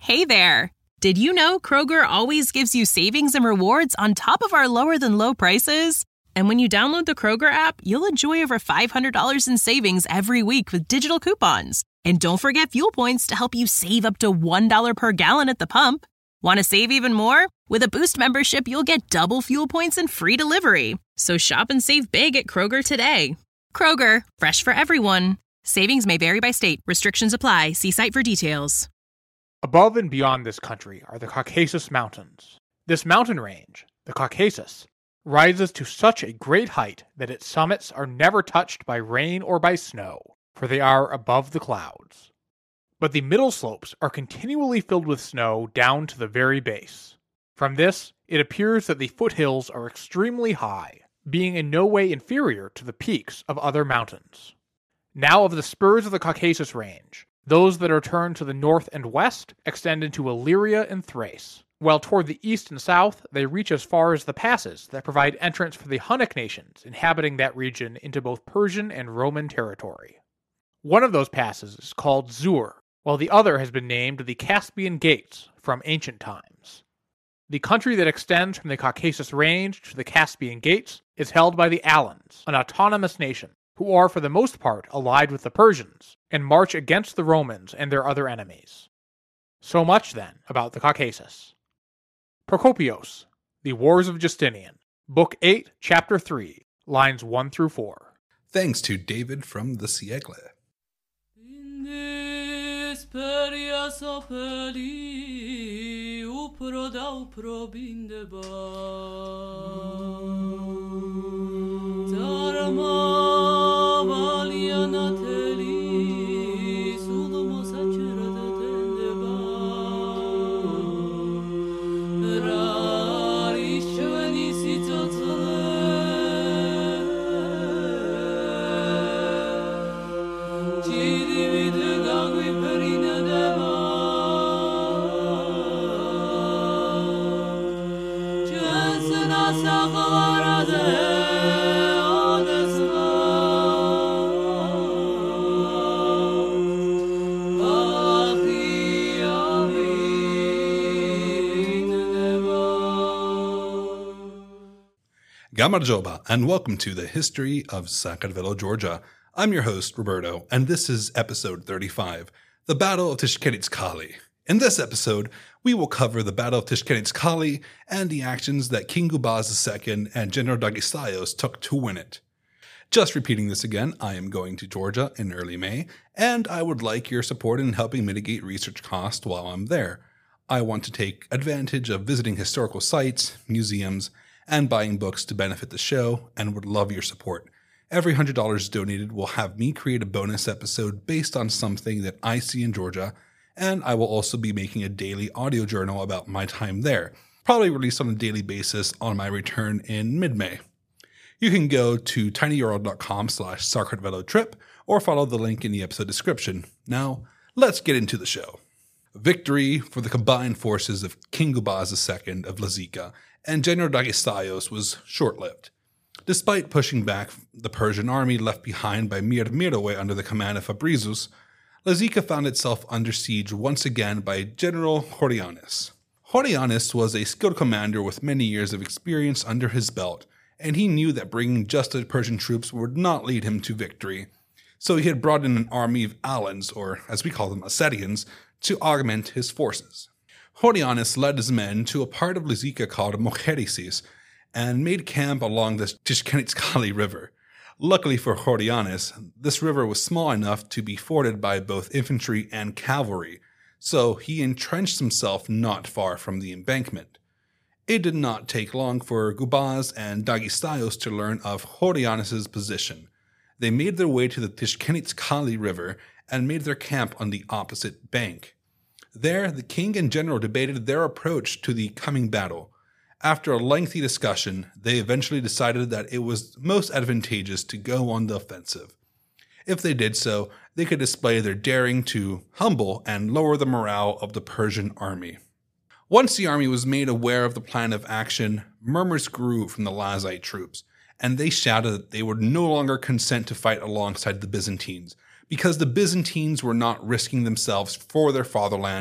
Hey there! Did you know Kroger always gives you savings and rewards on top of our lower-than-low prices? And when you download the Kroger app, you'll enjoy over $500 in savings every week with digital coupons. And don't forget fuel points to help you save up to $1 per gallon at the pump. Want to save even more? With a Boost membership, you'll get double fuel points and free delivery. So shop and save big at Kroger today. Kroger, fresh for everyone. Savings may vary by state. Restrictions apply. See site for details. Above and beyond this country are the Caucasus Mountains. This mountain range, the Caucasus, rises to such a great height that its summits are never touched by rain or by snow, for they are above the clouds. But the middle slopes are continually filled with snow down to the very base. From this, it appears that the foothills are extremely high, being in no way inferior to the peaks of other mountains. Now of the spurs of the Caucasus Range, those that are turned to the north and west extend into Illyria and Thrace, while toward the east and south they reach as far as the passes that provide entrance for the Hunnic nations inhabiting that region into both Persian and Roman territory. One of those passes is called Zur, while the other has been named the Caspian Gates from ancient times. The country that extends from the Caucasus Range to the Caspian Gates is held by the Alans, an autonomous nation, who are for the most part allied with the Persians, and march against the Romans and their other enemies. So much, then, about the Caucasus. Procopius, The Wars of Justinian, Book 8, Chapter 3, lines 1 through 4. Thanks to David from the Siegle. Gamarjoba, and welcome to the History of Sakartvelo, Georgia. I'm your host, Roberto, and this is episode 35, the Battle of Tishkenitskali. In this episode, we will cover the Battle of Tishkenitskali and the actions that King Gubaz II and General Dagestaios took to win it. Just repeating this again, I am going to Georgia in early May, and I would like your support in helping mitigate research costs while I'm there. I want to take advantage of visiting historical sites, museums, and buying books to benefit the show, and would love your support. Every $100 donated will have me create a bonus episode based on something that I see in Georgia, and I will also be making a daily audio journal about my time there, probably released on a daily basis on my return in mid-May. You can go to tinyurl.com/sarkartvelotrip or follow the link in the episode description. Now, let's get into the show. Victory for the combined forces of King Gubaz II of Lazica and General Dagestaios was short-lived. Despite pushing back the Persian army left behind by Mir Mirowe under the command of Fabrizius, Lazica found itself under siege once again by General Horianis. Horianis was a skilled commander with many years of experience under his belt, and he knew that bringing just the Persian troops would not lead him to victory. So he had brought in an army of Alans, or as we call them, Ossetians, to augment his forces. Horianis led his men to a part of Lazica called Mokherisis and made camp along the Tishkenitskali River. Luckily for Horianis, this river was small enough to be forded by both infantry and cavalry, so he entrenched himself not far from the embankment. It did not take long for Gubaz and Dagestaios to learn of Horianis' position. They made their way to the Tishkenitskali River and made their camp on the opposite bank. There, the king and general debated their approach to the coming battle. After a lengthy discussion, they eventually decided that it was most advantageous to go on the offensive. If they did so, they could display their daring to humble and lower the morale of the Persian army. Once the army was made aware of the plan of action, murmurs grew from the Lazite troops, and they shouted that they would no longer consent to fight alongside the Byzantines, because the Byzantines were not risking themselves for their fatherland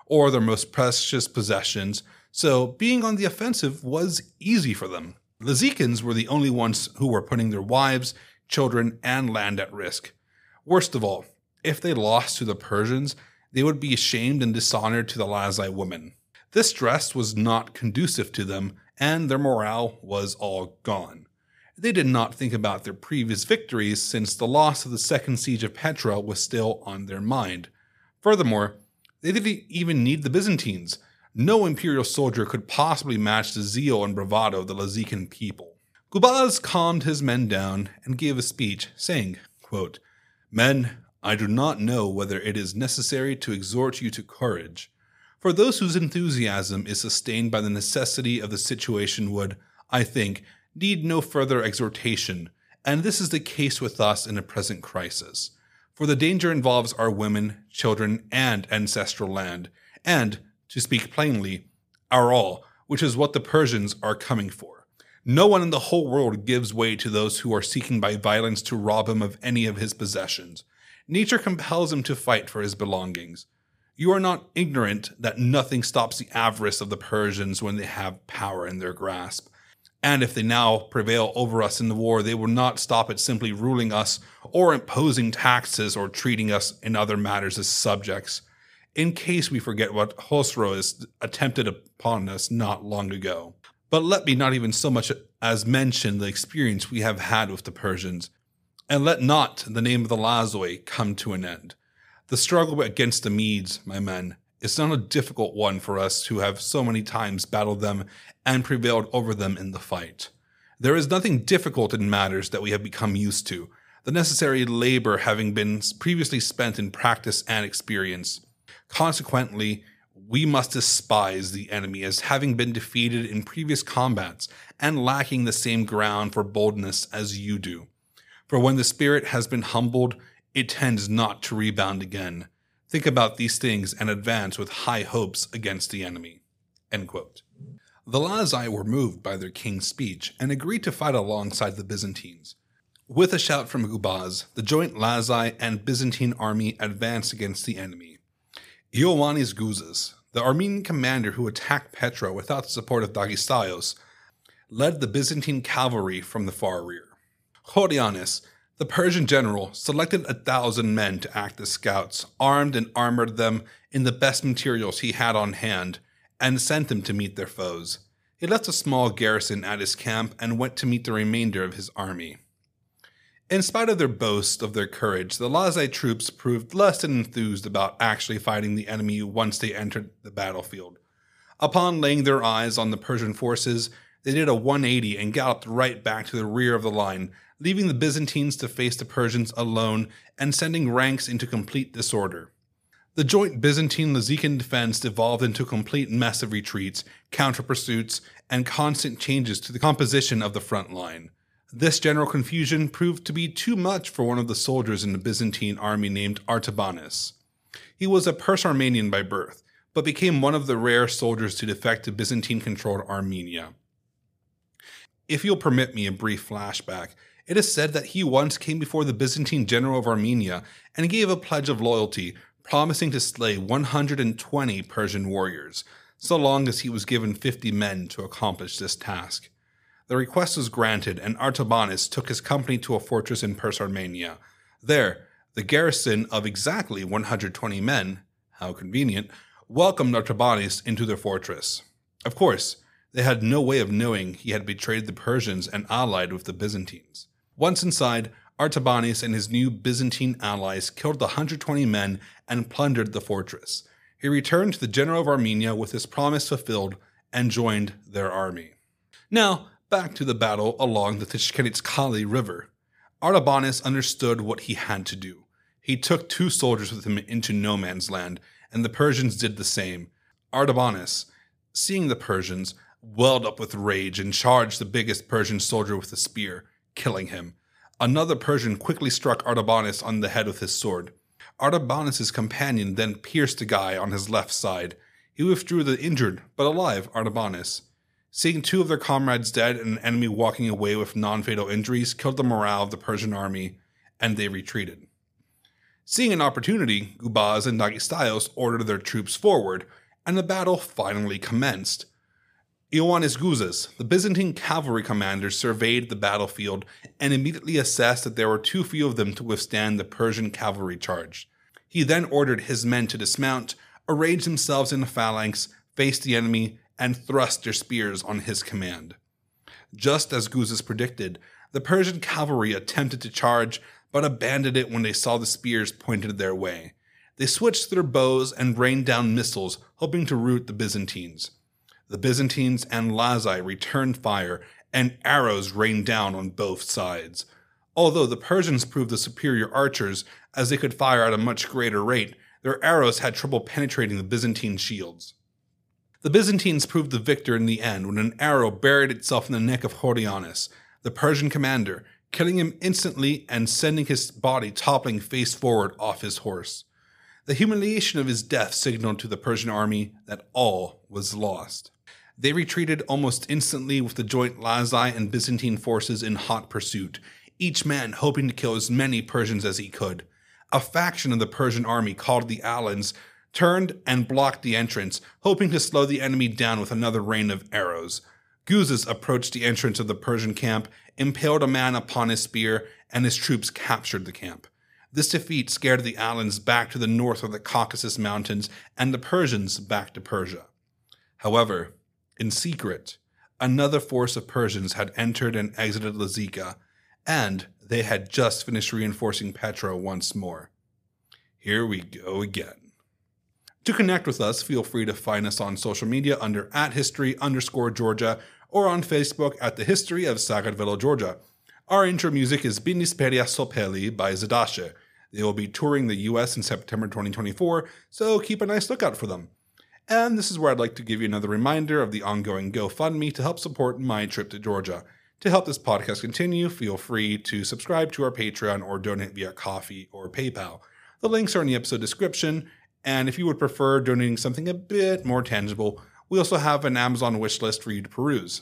or their most precious possessions, so being on the offensive was easy for them. The Lazicans were the only ones who were putting their wives, children, and land at risk. Worst of all, if they lost to the Persians, they would be ashamed and dishonored to the Lazi women. This stress was not conducive to them, and their morale was all gone. They did not think about their previous victories, since the loss of the second siege of Petra was still on their mind. Furthermore, they didn't even need the Byzantines. No imperial soldier could possibly match the zeal and bravado of the Lazican people. Gubaz calmed his men down and gave a speech, saying, quote, "Men, I do not know whether it is necessary to exhort you to courage. For those whose enthusiasm is sustained by the necessity of the situation would, I think, need no further exhortation, and this is the case with us in the present crisis. For the danger involves our women, children, and ancestral land, and, to speak plainly, our all, which is what the Persians are coming for. No one in the whole world gives way to those who are seeking by violence to rob him of any of his possessions. Nature compels him to fight for his belongings. You are not ignorant that nothing stops the avarice of the Persians when they have power in their grasp. And if they now prevail over us in the war, they will not stop at simply ruling us or imposing taxes or treating us in other matters as subjects. In case we forget what Khosrow attempted upon us not long ago. But let me not even so much as mention the experience we have had with the Persians, and let not the name of the Lazoi come to an end. The struggle against the Medes, my men, is not a difficult one for us who have so many times battled them and prevailed over them in the fight. There is nothing difficult in matters that we have become used to, the necessary labor having been previously spent in practice and experience. Consequently, we must despise the enemy as having been defeated in previous combats and lacking the same ground for boldness as you do. For when the spirit has been humbled, it tends not to rebound again. Think about these things and advance with high hopes against the enemy." End quote. The Lazi were moved by their king's speech and agreed to fight alongside the Byzantines. With a shout from Gubaz, the joint Lazi and Byzantine army advanced against the enemy. Ioannis Guzas, the Armenian commander who attacked Petra without the support of Dagestaios, led the Byzantine cavalry from the far rear. Chorionis, the Persian general, selected 1,000 men to act as scouts, armed and armored them in the best materials he had on hand, and sent them to meet their foes. He left a small garrison at his camp and went to meet the remainder of his army. In spite of their boast of their courage, the Lazi troops proved less than enthused about actually fighting the enemy once they entered the battlefield. Upon laying their eyes on the Persian forces, they did a 180 and galloped right back to the rear of the line, leaving the Byzantines to face the Persians alone and sending ranks into complete disorder. The joint Byzantine-Lazican defense devolved into a complete mess of retreats, counter-pursuits, and constant changes to the composition of the front line. This general confusion proved to be too much for one of the soldiers in the Byzantine army named Artabanus. He was a Perso-Armenian by birth, but became one of the rare soldiers to defect to Byzantine-controlled Armenia. If you'll permit me a brief flashback, it is said that he once came before the Byzantine general of Armenia and gave a pledge of loyalty, promising to slay 120 Persian warriors, so long as he was given 50 men to accomplish this task. The request was granted, and Artabanus took his company to a fortress in Perso-Armenia. There, the garrison of exactly 120 men, how convenient, welcomed Artabanus into their fortress. Of course, they had no way of knowing he had betrayed the Persians and allied with the Byzantines. Once inside, Artabanus and his new Byzantine allies killed the 120 men and plundered the fortress. He returned to the general of Armenia with his promise fulfilled and joined their army. Now, back to the battle along the Tishkenitskali River. Artabanus understood what he had to do. He took 2 soldiers with him into no man's land, and the Persians did the same. Artabanus, seeing the Persians, welled up with rage and charged the biggest Persian soldier with a spear, killing him. Another Persian quickly struck Artabanus on the head with his sword. Artabanus' companion then pierced the guy on his left side. He withdrew the injured but alive Artabanus. Seeing 2 of their comrades dead and an enemy walking away with non-fatal injuries killed the morale of the Persian army, and they retreated. Seeing an opportunity, Gubaz and Dagestaios ordered their troops forward, and the battle finally commenced. Ioannis Gouzis, the Byzantine cavalry commander, surveyed the battlefield and immediately assessed that there were too few of them to withstand the Persian cavalry charge. He then ordered his men to dismount, arrange themselves in a phalanx, face the enemy, and thrust their spears on his command. Just as Gouzis predicted, the Persian cavalry attempted to charge, but abandoned it when they saw the spears pointed their way. They switched their bows and rained down missiles, hoping to rout the Byzantines. The Byzantines and Lazi returned fire, and arrows rained down on both sides. Although the Persians proved the superior archers, as they could fire at a much greater rate, their arrows had trouble penetrating the Byzantine shields. The Byzantines proved the victor in the end when an arrow buried itself in the neck of Hordianis, the Persian commander, killing him instantly and sending his body toppling face forward off his horse. The humiliation of his death signaled to the Persian army that all was lost. They retreated almost instantly with the joint Lazi and Byzantine forces in hot pursuit, each man hoping to kill as many Persians as he could. A faction of the Persian army, called the Alans, turned and blocked the entrance, hoping to slow the enemy down with another rain of arrows. Gouzis approached the entrance of the Persian camp, impaled a man upon his spear, and his troops captured the camp. This defeat scared the Alans back to the north of the Caucasus Mountains and the Persians back to Persia. However, in secret, another force of Persians had entered and exited Laziqa, and they had just finished reinforcing Petra once more. Here we go again. To connect with us, feel free to find us on social media under @history_Georgia or on Facebook at The History of Sakartvelo, Georgia. Our intro music is Binisperia Sopeli by Zadashe. They will be touring the US in September 2024, so keep a nice lookout for them. And this is where I'd like to give you another reminder of the ongoing GoFundMe to help support my trip to Georgia. To help this podcast continue, feel free to subscribe to our Patreon or donate via Ko-fi or PayPal. The links are in the episode description, and if you would prefer donating something a bit more tangible, we also have an Amazon wishlist for you to peruse.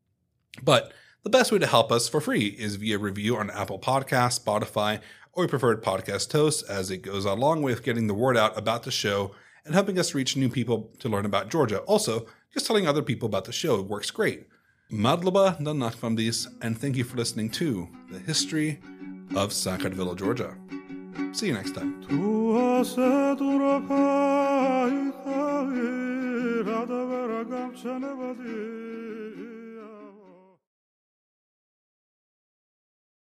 But the best way to help us for free is via review on Apple Podcasts, Spotify, or your preferred podcast host, as it goes a long way with getting the word out about the show and helping us reach new people to learn about Georgia. Also, just telling other people about the show works great. Madloba Danakvamdis, and thank you for listening to The History of Sakartvelo, Georgia. See you next time.